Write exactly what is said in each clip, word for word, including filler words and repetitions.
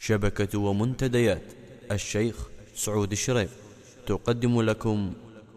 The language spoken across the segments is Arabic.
شبكة ومنتديات الشيخ سعود الشريف تقدم لكم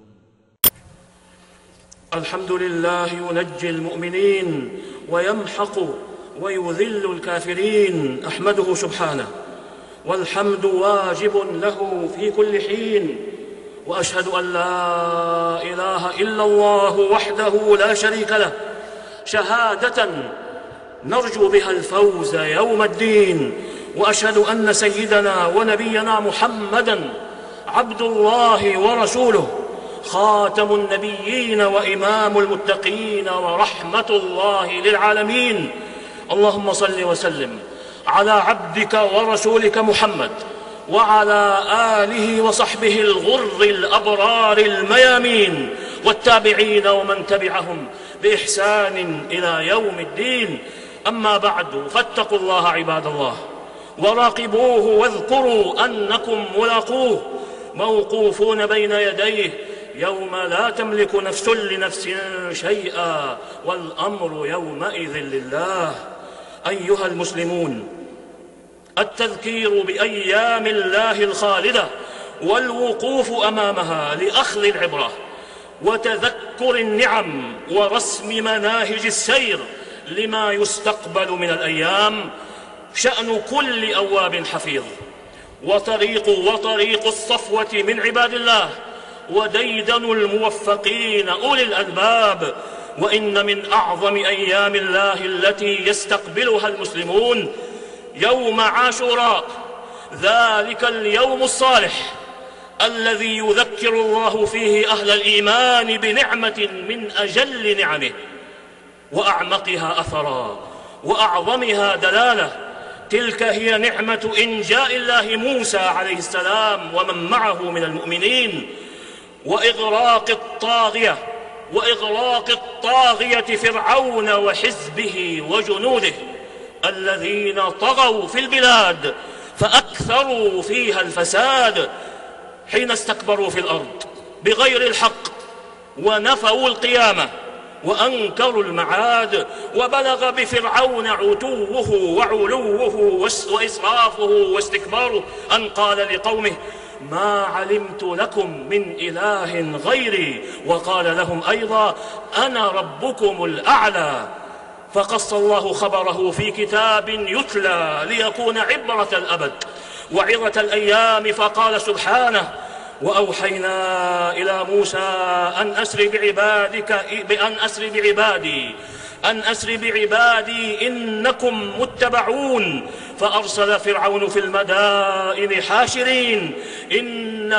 الحمد لله ينجي المؤمنين ويمحق ويذل الكافرين. أحمده سبحانه والحمد واجب له في كل حين، وأشهد أن لا إله إلا الله وحده لا شريك له شهادة نرجو بها الفوز يوم الدين. وأشهد أن سيدنا ونبينا محمدًا عبد الله ورسوله، خاتم النبيين وإمام المتقين ورحمة الله للعالمين. اللهم صل وسلم على عبدك ورسولك محمد وعلى آله وصحبه الغر الأبرار الميامين، والتابعين ومن تبعهم بإحسان إلى يوم الدين. أما بعد، فاتقوا الله عباد الله وراقبوه واذكروا أنكم ملاقوه، موقوفون بين يديه يوم لا تملك نفس لنفس شيئا والأمر يومئذ لله. أيها المسلمون، التذكير بأيام الله الخالدة والوقوف أمامها لأخذ العبرة وتذكر النعم ورسم مناهج السير لما يستقبل من الأيام شأن كل أواب حفيظ، وطريق وطريق الصفوة من عباد الله وديدن الموفقين أولي الألباب. وإن من أعظم أيام الله التي يستقبلها المسلمون يوم عاشوراء، ذلك اليوم الصالح الذي يذكر الله فيه أهل الإيمان بنعمة من أجل نعمه وأعمقها أثرا وأعظمها دلالة. تلك هي نعمة إنجاء الله موسى عليه السلام ومن معه من المؤمنين، وإغراق الطاغية وإغراق الطاغية فرعون وحزبه وجنوده الذين طغوا في البلاد فأكثروا فيها الفساد حين استكبروا في الأرض بغير الحق ونفوا القيامة وأنكروا المعاد. وبلغ بفرعون عتوه وعلوه وإسرافه واستكباره أن قال لقومه: ما علمت لكم من إله غيري، وقال لهم أيضا: أنا ربكم الأعلى. فقص الله خبره في كتاب يتلى ليكون عبرة الأبد وعظة الأيام، فقال سبحانه: وأوحينا إلى موسى أن أسر بعبادك بأن أسر بعبادي أن أسر بعبادي إنكم متبعون. فأرسل فرعون في المدائن حاشرين إن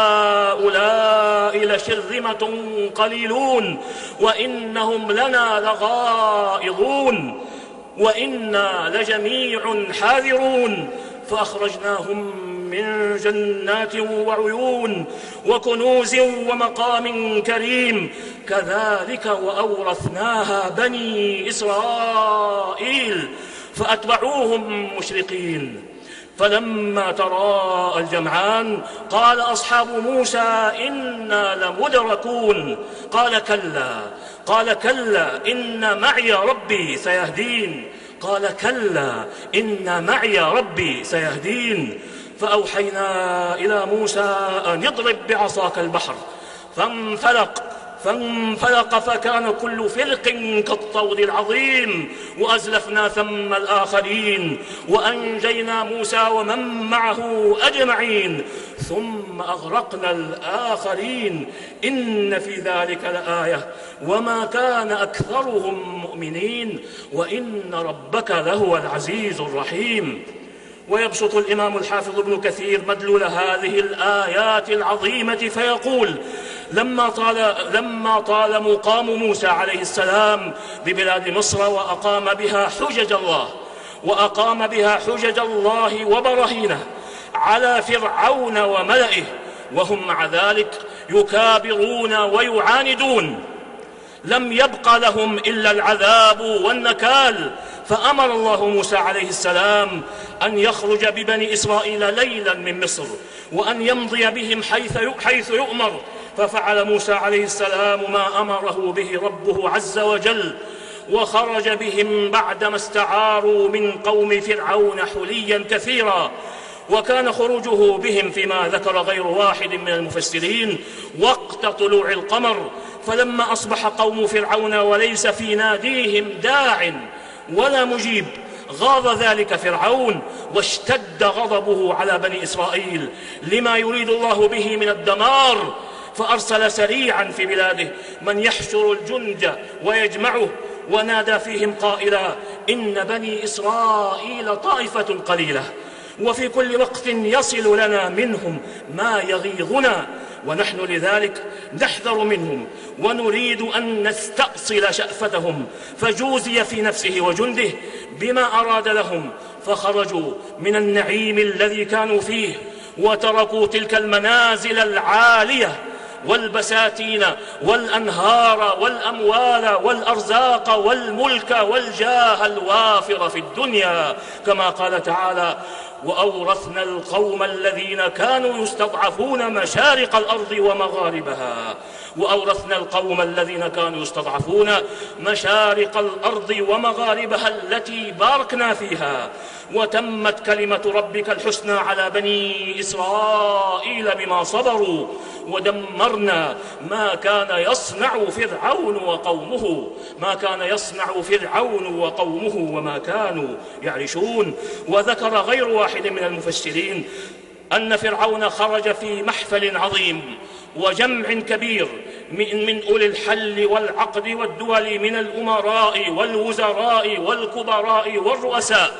هؤلاء لشرذمة قليلون وإنهم لنا لغائظون وإنا لجميع حاذرون. فأخرجناهم من جنات وعيون وكنوز ومقام كريم، كذلك وأورثناها بني إسرائيل فأتبعوهم مشرقين. فلما تراءى الجمعان قال أصحاب موسى إنا لمدركون. قال كلا قال كلا إن معي ربي سيهدين قال كلا إن معي ربي سيهدين. فأوحينا إلى موسى أن اضرب بعصاك البحر فانفلق فانفلق فكان كل فرق كالطود العظيم وأزلفنا ثم الآخرين وأنجينا موسى ومن معه أجمعين ثم أغرقنا الآخرين إن في ذلك لآية وما كان أكثرهم مؤمنين وإن ربك لهو العزيز الرحيم. ويبسط الإمام الحافظ ابن كثير مدلول هذه الآيات العظيمة فيقول: لما طال, لما طال مقام موسى عليه السلام ببلاد مصر وأقام بها حجج الله وأقام بها حجج الله وبراهينه على فرعون وملئه وهم مع ذلك يكابرون ويعاندون، لم يبق لهم إلا العذاب والنكال. فأمر الله موسى عليه السلام أن يخرج ببني إسرائيل ليلا من مصر وأن يمضي بهم حيث يؤمر، ففعل موسى عليه السلام ما أمره به ربه عز وجل وخرج بهم بعدما استعاروا من قوم فرعون حليا كثيرا. وكان خروجه بهم فيما ذكر غير واحد من المفسرين وقت طلوع القمر، فلما أصبح قوم فرعون وليس في ناديهم داع ولا مجيب غاض ذلك فرعون واشتد غضبه على بني إسرائيل لما يريد الله به من الدمار، فأرسل سريعا في بلاده من يحشر الجند ويجمعه، ونادى فيهم قائلا: إن بني إسرائيل طائفة قليلة، وفي كل وقت يصل لنا منهم ما يغيظنا، ونحن لذلك نحذر منهم ونريد أن نستأصل شأفتهم. فجوزي في نفسه وجنده بما أراد لهم، فخرجوا من النعيم الذي كانوا فيه وتركوا تلك المنازل العالية والبساتين والأنهار والأموال والأرزاق والملك والجاه الوافر في الدنيا، كما قال تعالى: وأورثنا القوم الذين كانوا يستضعفون مشارق الأرض ومغاربها. وأورثنا القوم الذين كانوا يستضعفون مشارق الأرض ومغاربها التي باركنا فيها، وتمت كلمة ربك الحسنى على بني إسرائيل بما صبروا، ودمرنا ما كان يصنع فرعون وقومه ما كان يصنع فرعون وقومه وما كانوا يعرشون. وذكر غير واحد من المفسرين أن فرعون خرج في محفل عظيم وجمع كبير من, من أولي الحل والعقد والدول، من الأمراء والوزراء والكبراء والرؤساء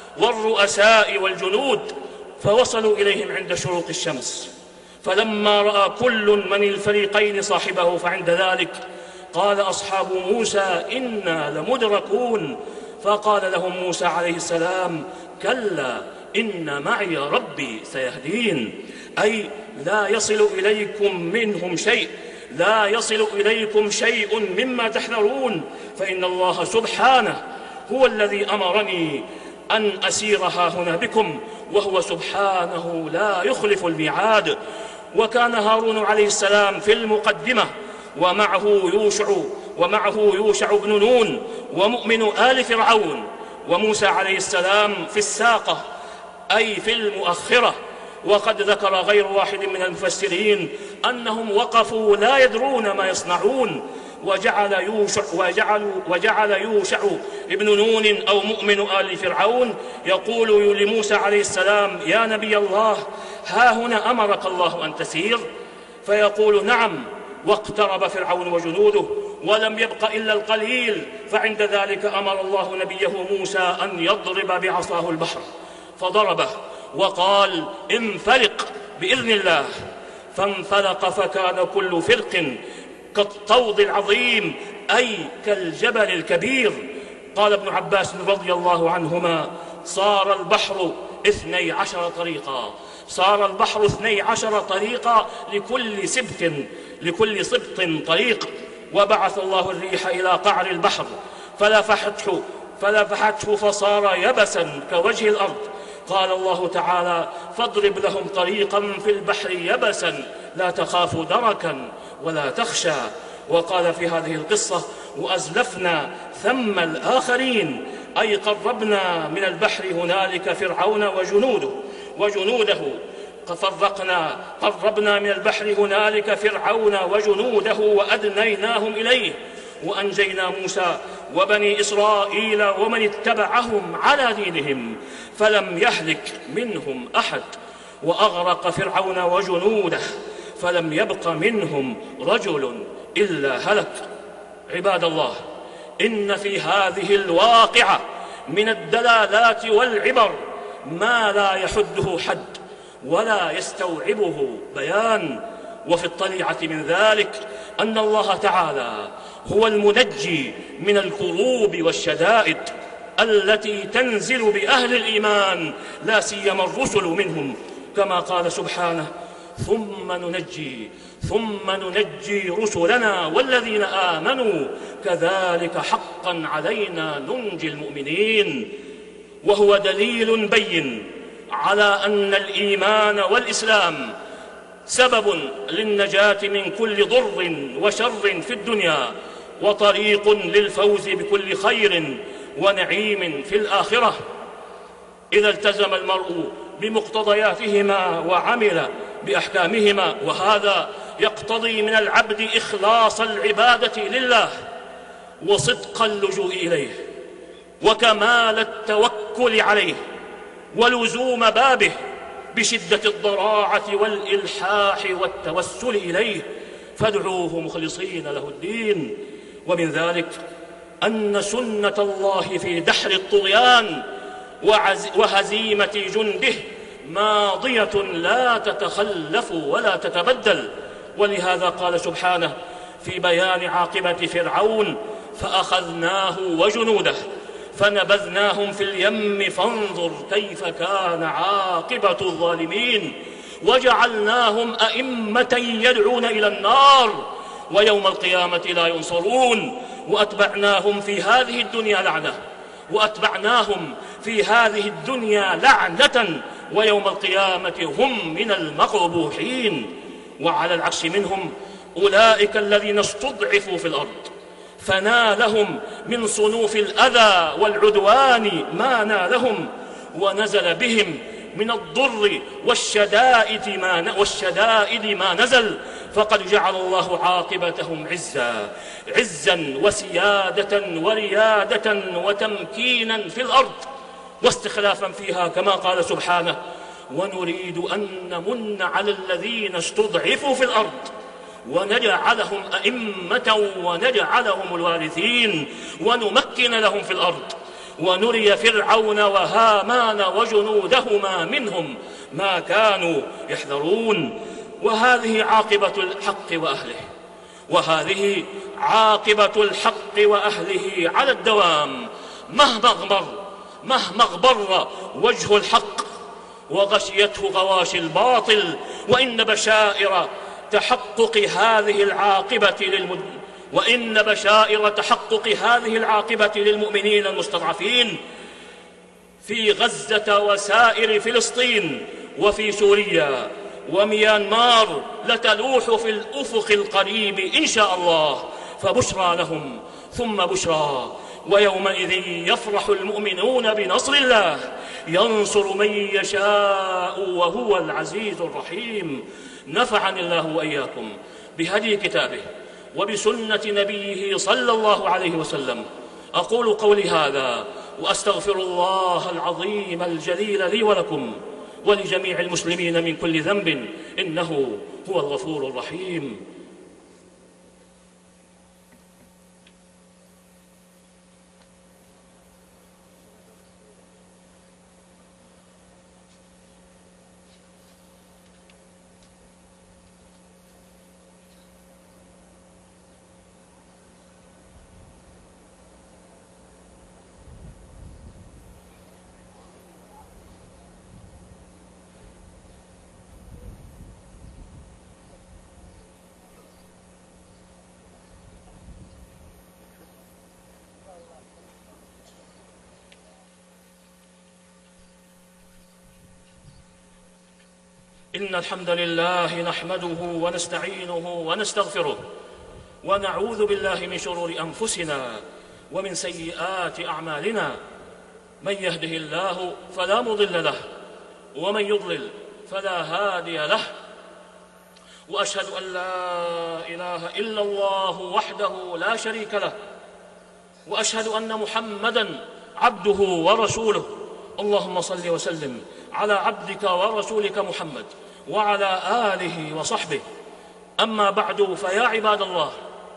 والرؤساء والجنود، فوصلوا إليهم عند شروق الشمس. فلما رأى كل من الفريقين صاحبه فعند ذلك قال أصحاب موسى: إنا لمدركون. فقال لهم موسى عليه السلام: كلا إن معي ربي سيهدين، أي لا يصل إليكم منهم شيء لا يصل إليكم شيء مما تحذرون، فإن الله سبحانه هو الذي أمرني أن أسيرها هنا بكم، وهو سبحانه لا يخلف الميعاد. وكان هارون عليه السلام في المقدمة، ومعه يوشع ومعه يوشع بن نون ومؤمن آل فرعون، وموسى عليه السلام في الساقة أي في المؤخرة. وقد ذكر غير واحد من المفسرين أنهم وقفوا لا يدرون ما يصنعون، وجعل يوشع, وجعل وجعل يوشع ابن نون أو مؤمن آل فرعون يقول لموسى عليه السلام: يا نبي الله، ها هنا أمرك الله أن تسير؟ فيقول: نعم. واقترب فرعون وجنوده ولم يبق إلا القليل، فعند ذلك أمر الله نبيه موسى أن يضرب بعصاه البحر، فضربه وقال: انفلق بإذن الله. فانفلق فكان كل فرق كالطود العظيم، أي كالجبل الكبير. قال ابن عباس رضي الله عنهما: صار البحر اثني عشر طريقا صار البحر اثني عشر طريقا لكل سبط لكل سبط طريق. وبعث الله الريح إلى قعر البحر فلفحته فلفحته فصار يبسا كوجه الأرض. قال الله تعالى: فاضرب لهم طريقا في البحر يبسا لا تخاف دركا ولا تخشى. وقال في هذه القصة: وأزلفنا ثم الآخرين، أي قربنا من البحر هنالك فرعون وجنوده وجنوده فرقنا قربنا من البحر هنالك فرعون وجنوده وأدنيناهم إليه، وأنجينا موسى وبني إسرائيل ومن اتبعهم على دينهم فلم يهلك منهم أحد، وأغرق فرعون وجنوده فلم يبق منهم رجل إلا هلك. عباد الله، إن في هذه الواقعة من الدلالات والعبر ما لا يحده حد ولا يستوعبه بيان. وفي الطليعة من ذلك أن الله تعالى هو المنجي من الكروب والشدائد التي تنزل بأهل الإيمان، لا سيما الرسل منهم، كما قال سبحانه: ثم ننجي ثم ننجي رسلنا والذين آمنوا كذلك حقا علينا ننجي المؤمنين. وهو دليل بين على أن الإيمان والإسلام سبب للنجاة من كل ضر وشر في الدنيا وطريق للفوز بكل خير ونعيم في الآخرة إذا التزم المرء بمقتضياتهما وعمل بأحكامهما، وهذا يقتضي من العبد إخلاص العبادة لله وصدق اللجوء إليه وكمال التوكل عليه ولزوم بابه بشدة الضراعة والإلحاح والتوسل إليه، فادعوه مخلصين له الدين. ومن ذلك أن سنة الله في دحر الطغيان وهزيمة جنده ماضية لا تتخلف ولا تتبدل، ولهذا قال سبحانه في بيان عاقبة فرعون: فأخذناه وجنوده فنبذناهم في اليم فانظر كيف كان عاقبة الظالمين وجعلناهم أئمة يدعون إلى النار ويوم القيامة لا ينصرون وأتبعناهم في هذه الدنيا لعنة وأتبعناهم في هذه الدنيا لعنة ويوم القيامة هم من المقبوحين. وعلى العكس منهم أولئك الذين استضعفوا في الأرض فنالهم من صنوف الأذى والعدوان ما نالهم، ونزل بهم من الضر والشدائد ما, والشدائد ما نزل، فقد جعل الله عاقبتهم عزا عزا وسيادة وريادة وتمكينا في الأرض واستخلافا فيها، كما قال سبحانه: ونريد أن نمن على الذين استضعفوا في الأرض ونجعلهم أئمة ونجعلهم الوارثين ونمكن لهم في الأرض ونري فرعون وهامان وجنودهما منهم ما كانوا يحذرون. وهذه عاقبة الحق وأهله وهذه عاقبة الحق وأهله على الدوام مهما اغبر مهما اغبر وجه الحق وغشيته غواشي الباطل. وإن بشائر تحقق هذه العاقبة للمد... وإن بشائر تحقق هذه العاقبة للمؤمنين المستضعفين في غزة وسائر فلسطين وفي سوريا وميانمار لتلوح في الأفق القريب إن شاء الله، فبشرى لهم ثم بشرى. ويومئذ يفرح المؤمنون بنصر الله ينصر من يشاء وهو العزيز الرحيم. نفعني الله وإياكم بهدي كتابه وبسنة نبيه صلى الله عليه وسلم. أقول قولي هذا وأستغفر الله العظيم الجليل لي ولكم ولجميع المسلمين من كل ذنب إنه هو الغفور الرحيم. إن الحمد لله نحمده ونستعينه ونستغفره ونعوذ بالله من شرور أنفسنا ومن سيئات أعمالنا، من يهده الله فلا مضل له ومن يضلل فلا هادي له، وأشهد أن لا إله إلا الله وحده لا شريك له، وأشهد أن محمدًا عبده ورسوله. اللهم صل وسلم على عبدك ورسولك محمد وعلى آله وصحبه. أما بعد، فيا عباد الله،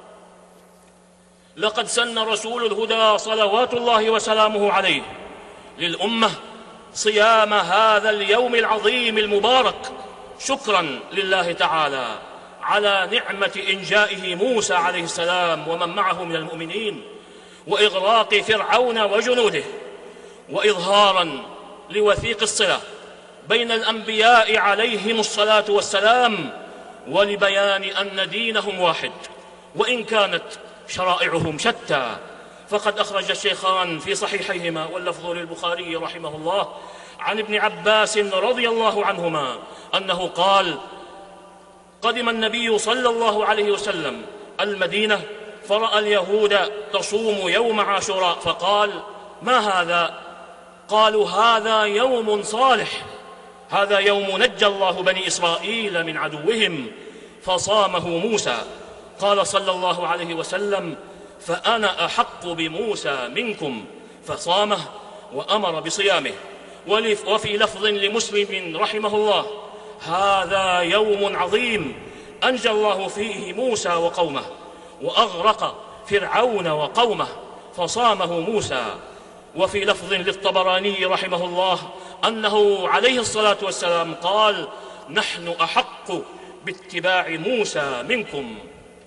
لقد سن رسول الهدى صلوات الله وسلامه عليه للأمة صيام هذا اليوم العظيم المبارك شكرا لله تعالى على نعمة إنجائه موسى عليه السلام ومن معه من المؤمنين وإغراق فرعون وجنوده، وإظهارا لوثيق الصلة بين الأنبياء عليهم الصلاة والسلام، ولبيان أن دينهم واحد وإن كانت شرائعهم شتى. فقد أخرج الشيخان في صحيحيهما واللفظ للبخاري رحمه الله عن ابن عباس رضي الله عنهما أنه قال: قدم النبي صلى الله عليه وسلم المدينة فرأى اليهود تصوم يوم عاشوراء فقال: ما هذا؟ قالوا: هذا يوم صالح، هذا يوم نجى الله بني إسرائيل من عدوهم فصامه موسى. قال صلى الله عليه وسلم: فأنا أحق بموسى منكم، فصامه وأمر بصيامه. وفي لفظ لمسلم رحمه الله: هذا يوم عظيم أنجى الله فيه موسى وقومه وأغرق فرعون وقومه فصامه موسى. وفي لفظ للطبراني رحمه الله أنه عليه الصلاة والسلام قال: نحن أحق باتباع موسى منكم.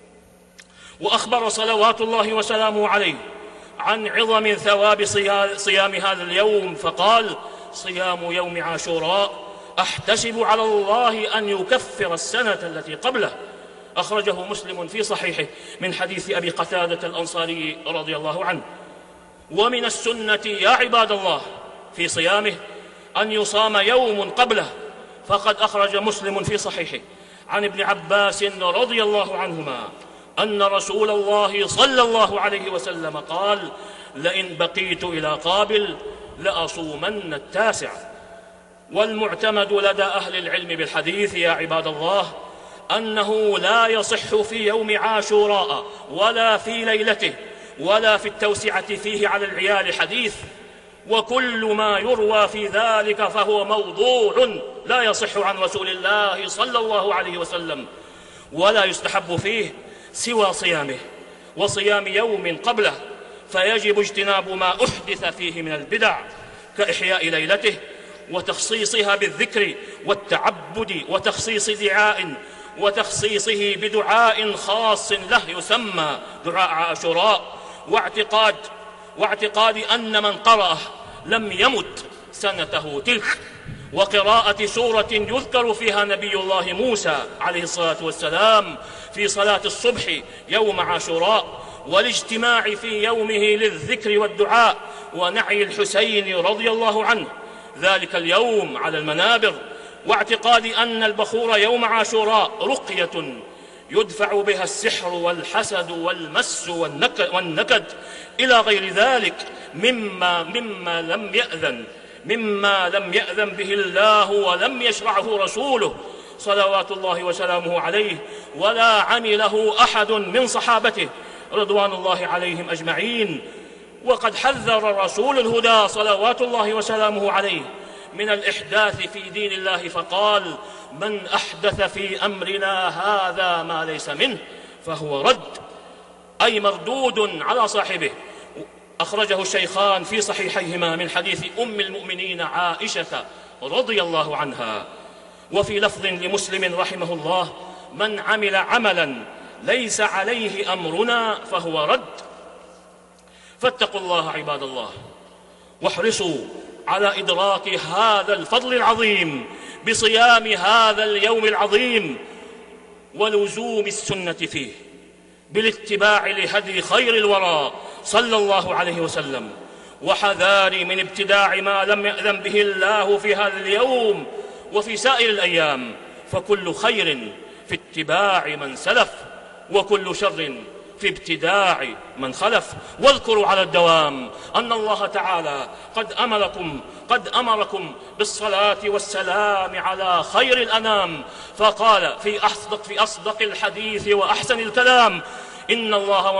وأخبر صلوات الله وسلامه عليه عن عظم ثواب صيام هذا اليوم فقال: صيام يوم عاشوراء أحتسب على الله أن يكفر السنة التي قبله. أخرجه مسلم في صحيحه من حديث أبي قتادة الأنصاري رضي الله عنه. ومن السنة يا عباد الله في صيامه أن يصام يوم قبله، فقد أخرج مسلم في صحيحه عن ابن عباس رضي الله عنهما أن رسول الله صلى الله عليه وسلم قال: لئن بقيت إلى قابل لأصومن التاسع. والمعتمد لدى أهل العلم بالحديث يا عباد الله أنه لا يصح في يوم عاشوراء ولا في ليلته ولا في التوسعة فيه على العيال حديث، وكل ما يروى في ذلك فهو موضوع لا يصح عن رسول الله صلى الله عليه وسلم، ولا يستحب فيه سوى صيامه وصيام يوم قبله، فيجب اجتناب ما أحدث فيه من البدع كإحياء ليلته وتخصيصها بالذكر والتعبد وتخصيص دعاء وتخصيصه بدعاء خاص له يسمى دعاء عاشوراء، واعتقاد واعتقاد أن من قرأه لم يمت سنته تلك، وقراءة سورة يذكر فيها نبي الله موسى عليه الصلاة والسلام في صلاة الصبح يوم عاشوراء، والاجتماع في يومه للذكر والدعاء ونعي الحسين رضي الله عنه ذلك اليوم على المنابر، واعتقاد أن البخور يوم عاشوراء رقية يدفع بها السحر والحسد والمس والنكد إلى غير ذلك مما, مما لم يأذن مما لم يأذن به الله ولم يشرعه رسوله صلوات الله وسلامه عليه، ولا عمله أحد من صحابته رضوان الله عليهم أجمعين. وقد حذر رسول الهدى صلوات الله وسلامه عليه من الإحداث في دين الله فقال: من أحدث في أمرنا هذا ما ليس منه فهو رد، أي مردود على صاحبه. أخرجه الشيخان في صحيحيهما من حديث أم المؤمنين عائشة رضي الله عنها. وفي لفظ لمسلم رحمه الله: من عمل عملا ليس عليه أمرنا فهو رد. فاتقوا الله عباد الله، واحرصوا على إدراك هذا الفضل العظيم بصيام هذا اليوم العظيم ولزوم السنة فيه بالاتباع لهدي خير الورى صلى الله عليه وسلم، وحذار من ابتداع ما لم يأذن به الله في هذا اليوم وفي سائر الأيام، فكل خير في اتباع من سلف وكل شر في ابتداع من خلف. واذكروا على الدوام أن الله تعالى قد أمركم قد أمركم بالصلاة والسلام على خير الأنام، فقال في أصدق في أصدق الحديث وأحسن الكلام: إن الله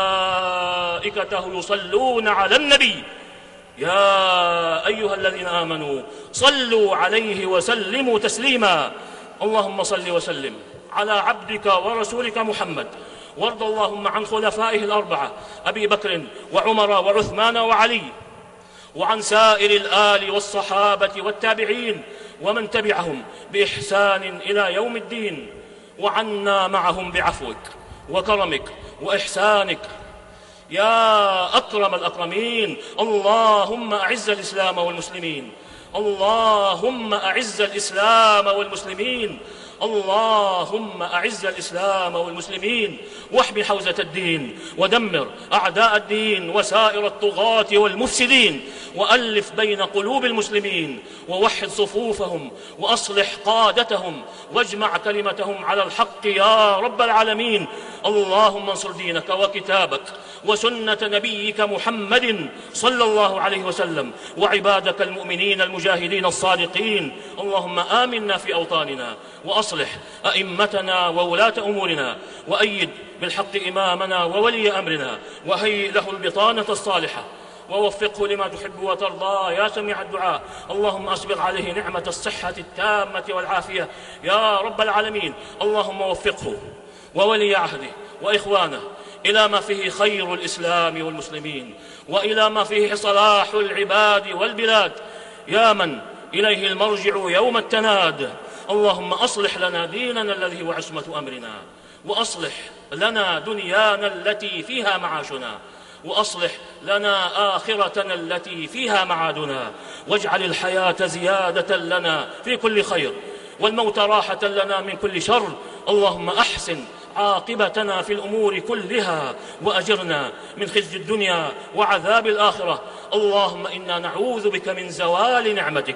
وملائكته يصلون على النبي يا أيها الذين آمنوا صلوا عليه وسلموا تسليما. اللهم صل وسلم على عبدك ورسولك محمد، وارض اللهم عن خلفائه الأربعة أبي بكر وعمر وعثمان وعلي، وعن سائر الآل والصحابة والتابعين ومن تبعهم بإحسان إلى يوم الدين، وعنا معهم بعفوك وكرمك وإحسانك يا أكرم الأكرمين. اللهم أعز الإسلام والمسلمين اللهم أعز الإسلام والمسلمين اللهم أعز الإسلام والمسلمين واحمي حوزة الدين ودمر أعداء الدين وسائر الطغاة والمفسدين، وألف بين قلوب المسلمين ووحد صفوفهم وأصلح قادتهم واجمع كلمتهم على الحق يا رب العالمين. اللهم انصر دينك وكتابك وسنة نبيك محمد صلى الله عليه وسلم وعبادك المؤمنين المجاهدين الصادقين. اللهم آمنا في أوطاننا وأصلح أئمتنا وولاة أمورنا، وأيد بالحق إمامنا وولي أمرنا، وهيئ له البطانة الصالحة ووفقه لما تحب وترضى يا سميع الدعاء. اللهم أسبغ عليه نعمة الصحة التامة والعافية يا رب العالمين. اللهم وفقه وولي عهده وإخوانه إلى ما فيه خير الإسلام والمسلمين، وإلى ما فيه صلاح العباد والبلاد، يا من إليه المرجع يوم التناد. اللهم أصلح لنا ديننا الذي هو عصمة أمرنا، وأصلح لنا دنيانا التي فيها معاشنا، وأصلح لنا آخرتنا التي فيها معادنا، واجعل الحياة زيادة لنا في كل خير والموت راحة لنا من كل شر. اللهم أحسن عاقبتنا في الأمور كلها وأجرنا من خزي الدنيا وعذاب الآخرة. اللهم إنا نعوذ بك من زوال نعمتك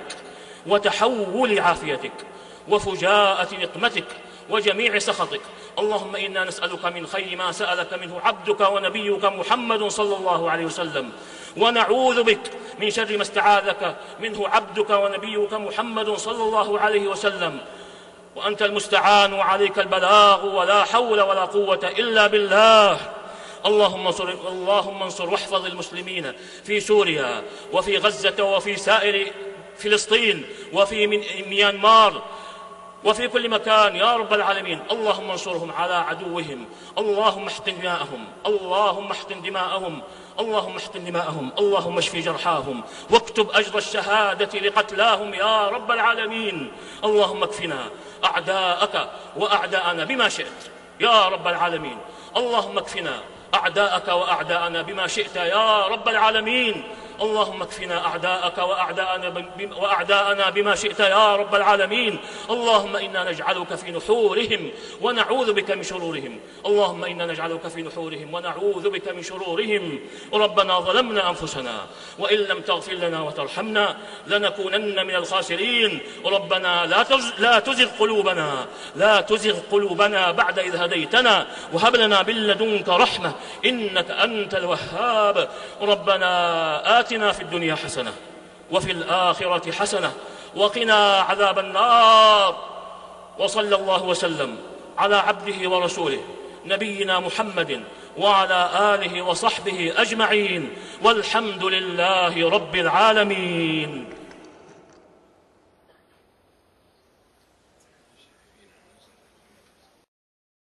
وتحول عافيتك وفجاءة نقمتك وجميع سخطك. اللهم إنا نسألك من خير ما سألك منه عبدك ونبيك محمد صلى الله عليه وسلم، ونعوذ بك من شر ما استعاذك منه عبدك ونبيك محمد صلى الله عليه وسلم، وأنت المستعان وعليك البلاغ، ولا حول ولا قوة إلا بالله. اللهم انصر اللهم انصر واحفظ المسلمين في سوريا وفي غزة وفي سائر فلسطين وفي ميانمار وفي كل مكان يا رب العالمين. اللهم انصرهم على عدوهم، اللهم احقن دماءهم، اللهم احقن دماءهم، اللهم احقن دماءهم، اللهم اشف جرحاهم واكتب أجر الشهادة لقتلاهم يا رب العالمين. اللهم اكفنا أعداءك وأعداءنا بما شئت يا رب العالمين. اللهم اكفنا أعداءك وأعداءنا بما شئت يا رب العالمين. اللهم اكفنا أعداءك وأعداءنا وأعداءنا بما شئت يا رب العالمين. اللهم إنا نجعلك في نحورهم ونعوذ بك من شرورهم. اللهم إنا نجعلك في نحورهم ونعوذ بك من شرورهم. ربنا ظلمنا أنفسنا وإن لم تغفر لنا وترحمنا لنكونن من الخاسرين. ربنا لا لا تزغ قلوبنا لا تزغ قلوبنا بعد إذ هديتنا وهب لنا من لدنك رحمة إنك أنت الوهاب. ربنا آتنا في الدنيا حسنة وفي الآخرة حسنة وقنا عذاب النار. وصلى الله وسلم على عبده ورسوله نبينا محمد وعلى آله وصحبه أجمعين، والحمد لله رب العالمين.